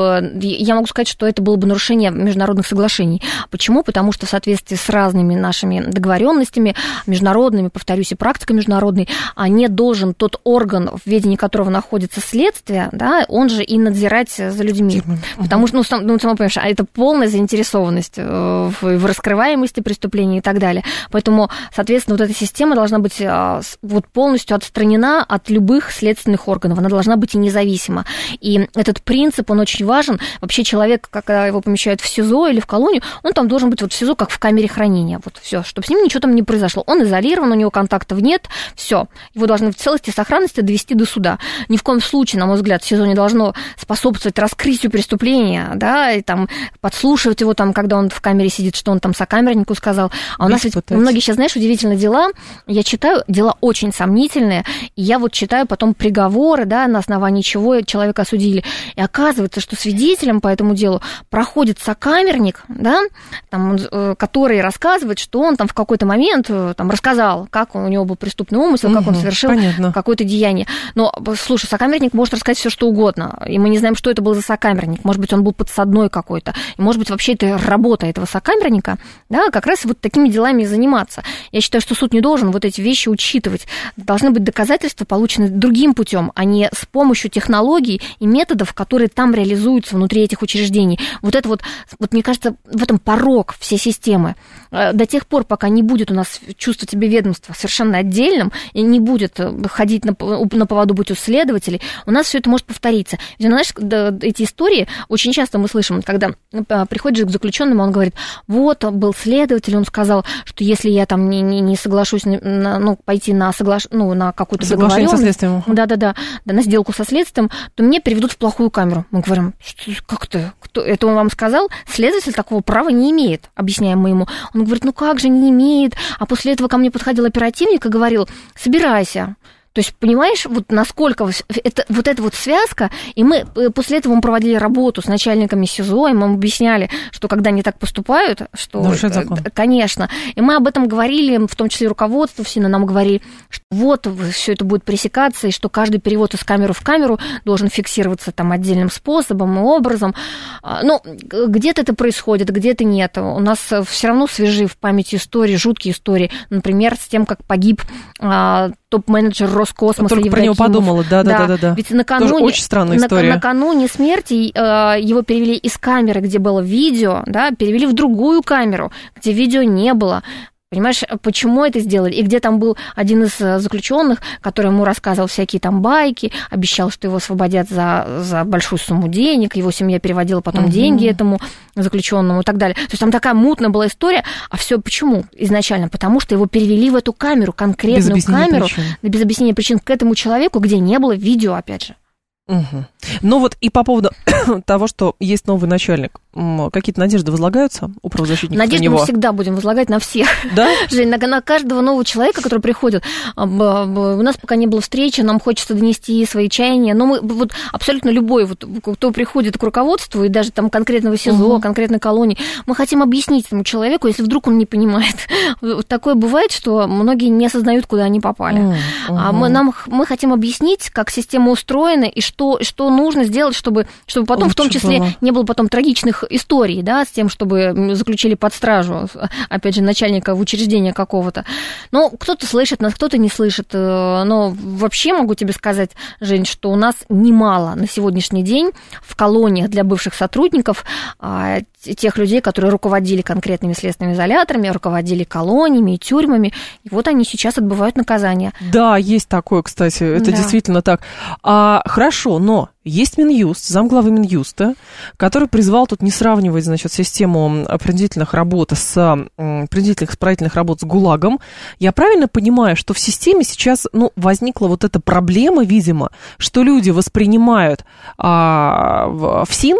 C: я могу сказать, что это было бы нарушение международных соглашений. Почему? Потому что в соответствии с разными нашими договоренностями, международными, повторюсь, и практикой международной, не должен тот орган, в ведении которого находится следствие, да, он же и надзирать за людьми. Uh-huh. Потому что, ну, сам, ну, сама понимаешь, это полная заинтересованность в, в раскрываемости преступлений и так далее. Поэтому, соответственно, вот эта система должна быть вот полностью отстранена от любых следственных органов. Она должна быть и независима. И этот принцип, он очень важен. Вообще человек, когда его помещают в СИЗО или в колонию, он там должен быть вот в СИЗО, как в камере хранения. Вот все, чтобы с ним ничего там не произошло. Он изолирован, у него контактов нет, все. Его должны в целости и сохранности довести до суда. Ни в коем случае, на мой взгляд, СИЗО не должно способствовать раскрытию преступления, да, и там подслушивать его, там, когда он в камере сидит, что он там сокамернику сказал. А у нас ведь многие сейчас, знаешь, удивительные дела. Я читаю, дела очень сомнительные, и я вот читаю потом приговоры, да, на основании чего человека осудили. И оказывается, что свидетелем по этому делу проходит сокамерник, да, там, который рассказывает, что он там в какой-то момент там, рассказал, как у него был преступный умысел, как угу, он совершил понятно. Какое-то деяние. Но, слушай, сокамерник может рассказать все что угодно, и мы не знаем, что это был за сокамерник. Может быть, он был подсадной какой-то, и, может быть, вообще это работа этого сокамерника, да, как раз вот такими делами и заниматься. Я считаю, что суд не должен вот эти вещи учитывать. Должны быть доказательства, полученные другим путем, а не с помощью технологий и методов, которые там реализуются внутри этих учреждений. Вот это вот, вот мне кажется, в этом порок всей системы. До тех пор, пока не будет у нас чувства себе ведомства совершенно отдельным, и не будет ходить на, на поводу быть у следователей, у нас все это может повториться. Ведь, знаешь, эти истории очень часто мы слышим, когда приходишь к заключенному, он говорит, вот, был следователь, он сказал, что если я там не, не, не соглашусь на, ну, пойти на, соглаш... ну, на какую-то договоренность,
B: со следствием.
C: Да, да, да, да, на сделку со следствием, то мне переведут в плохую камеру. Мы говорим, что, как ты? Кто? Это он вам сказал? Следователь такого права не имеет, объясняем мы ему. Он говорит, ну как же не имеет? А после этого ко мне подходил оперативник и говорил, собирайся. То есть, понимаешь, вот насколько это, вот эта вот связка, и мы после этого мы проводили работу с начальниками СИЗО, и мы им объясняли, что когда они так поступают, что...
B: Нарушают закон.
C: Конечно. И мы об этом говорили, в том числе и руководство ФСИНа нам говорили, что вот все это будет пресекаться, и что каждый перевод из камеры в камеру должен фиксироваться там отдельным способом и образом. Ну, где-то это происходит, где-то нет. У нас все равно свежи в памяти истории, жуткие истории, например, с тем, как погиб топ-менеджер Роскосмоса
B: Евдокимов. Только про него подумала, да-да-да.
C: Ведь накануне,
B: тоже очень странная история.
C: Накануне смерти э, его перевели из камеры, где было видео, да, перевели в другую камеру, где видео не было. Понимаешь, почему это сделали? И где там был один из заключенных, который ему рассказывал всякие там байки, обещал, что его освободят за, за большую сумму денег, его семья переводила потом угу. деньги этому заключенному и так далее. То есть там такая мутная была история. А все почему изначально? Потому что его перевели в эту камеру, конкретную без камеру, причин. без объяснения причин, к этому человеку, где не было видео, опять же.
B: Угу. Ну вот и по поводу того, что есть новый начальник, какие-то надежды возлагаются у правозащитников на
C: него? Надежды мы всегда будем возлагать на всех. Да? Жень, на, на каждого нового человека, который приходит. У нас пока не было встречи, нам хочется донести свои чаяния, но мы вот абсолютно любой, вот, кто приходит к руководству, и даже там конкретного СИЗО, угу. конкретной колонии, мы хотим объяснить этому человеку, если вдруг он не понимает. Вот такое бывает, что многие не осознают, куда они попали. Угу. А мы, нам, мы хотим объяснить, как система устроена, и что Что, что нужно сделать, чтобы, чтобы потом, лучше в том числе, было. не было потом трагичных историй, да, с тем, чтобы заключили под стражу, опять же, начальника в учреждение какого-то. Но кто-то слышит нас, кто-то не слышит. Но вообще могу тебе сказать, Жень, что у нас немало на сегодняшний день в колониях для бывших сотрудников тех людей, которые руководили конкретными следственными изоляторами, руководили колониями и тюрьмами, и вот они сейчас отбывают наказание.
B: Да, есть такое, кстати, это да. действительно так. А, хорошо, но есть Минюст, замглавы Минюста, который призвал тут не сравнивать, значит, систему принудительных работ с принудительных исправительных работ с ГУЛАГом. Я правильно понимаю, что в системе сейчас, ну, возникла вот эта проблема, видимо, что люди воспринимают а, в ФСИН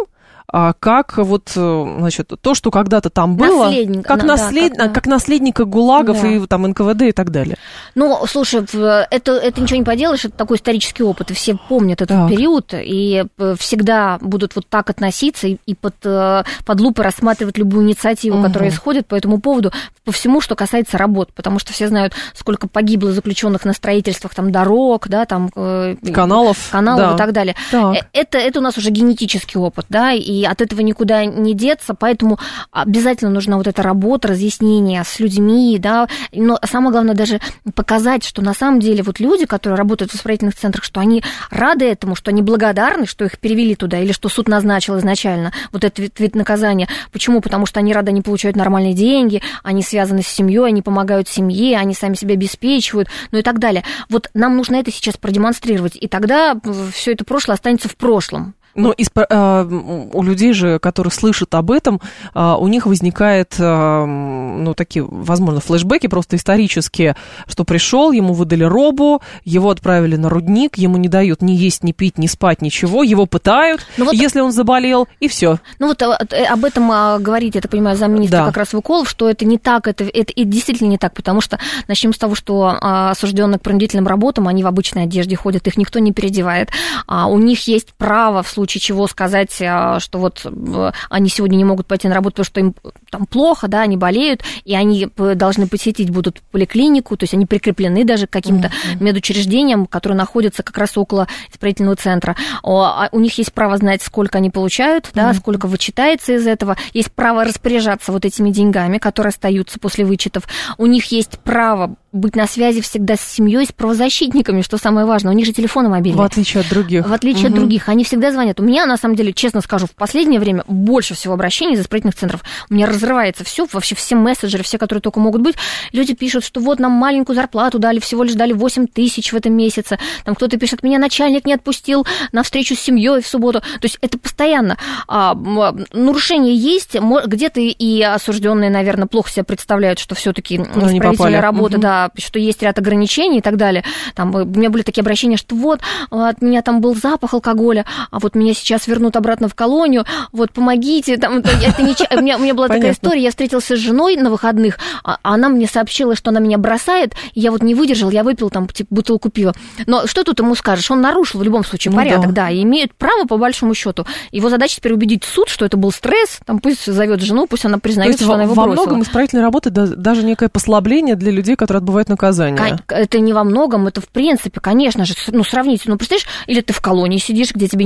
B: как вот, значит, то, что когда-то там было, Наследник, как, да, наслед... как, как наследника ГУЛАГов да. и там эн ка вэ дэ и так далее.
C: Ну, слушай, это, это ничего не поделаешь, это такой исторический опыт, и все помнят этот так. период, и всегда будут вот так относиться и, и под, под лупой рассматривать любую инициативу, угу. которая исходит по этому поводу, по всему, что касается работ, потому что все знают, сколько погибло заключенных на строительствах там дорог, да, там
B: каналов,
C: каналов
B: да.
C: и так далее.
B: Так.
C: Это, это у нас уже генетический опыт, да, и И от этого никуда не деться, поэтому обязательно нужна вот эта работа, разъяснение с людьми, да, но самое главное даже показать, что на самом деле вот люди, которые работают в исправительных центрах, что они рады этому, что они благодарны, что их перевели туда, или что суд назначил изначально вот этот вид, вид наказания. Почему? Потому что они рады, они получают нормальные деньги, они связаны с семьей, они помогают семье, они сами себя обеспечивают, ну и так далее. Вот нам нужно это сейчас продемонстрировать, и тогда все это прошлое останется в прошлом.
B: Но из, э, у людей же, которые слышат об этом, э, у них возникает, э, ну, такие, возможно, флешбеки просто исторические, что пришел, ему выдали робу, его отправили на рудник, ему не дают ни есть, ни пить, ни спать, ничего, его пытают, ну вот, если он заболел, и все.
C: Ну вот об этом говорит, я так понимаю, замминистра да. как раз Выколов, что это не так, это, это и действительно не так, потому что начнем с того, что осужденные к принудительным работам, они в обычной одежде ходят, их никто не переодевает, у них есть право в случае В случае чего сказать, что вот они сегодня не могут пойти на работу, потому что им там плохо, да, они болеют, и они должны посетить будут поликлинику, то есть они прикреплены даже к каким-то mm-hmm. медучреждениям, которые находятся как раз около исправительного центра. У них есть право знать, сколько они получают, mm-hmm. да, сколько вычитается из этого, есть право распоряжаться вот этими деньгами, которые остаются после вычетов, у них есть право быть на связи всегда с семьей, с правозащитниками, что самое важное. У них же телефоны мобильные.
B: В отличие от других.
C: В отличие угу. от других. Они всегда звонят. У меня, на самом деле, честно скажу, в последнее время больше всего обращений из исправительных центров. У меня разрывается все, вообще все мессенджеры, все, которые только могут быть. Люди пишут, что вот нам маленькую зарплату дали, всего лишь дали восемь тысяч в этом месяце. Там кто-то пишет, меня начальник не отпустил на встречу с семьей в субботу. То есть это постоянно. А, нарушения есть. Где-то и осужденные, наверное, плохо себя представляют, что все-таки исправительная работа, угу. да, что есть ряд ограничений и так далее. Там, у меня были такие обращения, что вот, от меня там был запах алкоголя, а вот меня сейчас вернут обратно в колонию, вот, помогите. Там, это не... у, меня, у меня была Понятно. такая история, я встретилась с женой на выходных, а она мне сообщила, что она меня бросает, и я вот не выдержал, я выпил там типа, бутылку пива. Но что тут ему скажешь? Он нарушил в любом случае порядок, ну, да. да, и имеют право по большому счету. Его задача теперь убедить суд, что это был стресс, там пусть зовет жену, пусть она признает, что она его
B: во
C: бросила.
B: Во многом исправительной работы даже некое послабление для людей, которые отбывают наказание.
C: Это не во многом, это в принципе, конечно же, ну, сравните, ну, представляешь, или ты в колонии сидишь, где тебе ничего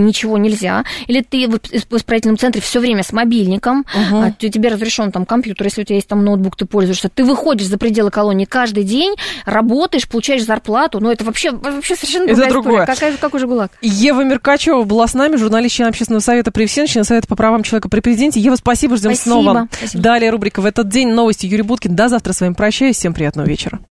C: нельзя, или ты в исправительном центре все время с мобильником, угу. а, тебе разрешен там компьютер, если у тебя есть там ноутбук, ты пользуешься, ты выходишь за пределы колонии каждый день, работаешь, получаешь зарплату, ну это вообще, вообще совершенно другая
B: это
C: история. Какая, какой же ГУЛАГ?
B: Ева Меркачева была с нами, журналист, член общественного совета при ФСИН, член совета по правам человека при президенте. Ева, спасибо, ждем
C: спасибо.
B: снова.
C: Спасибо.
B: Далее рубрика «В этот день» новости Юрий Буткин. До завтра с вами прощаюсь. Всем приятного вечера.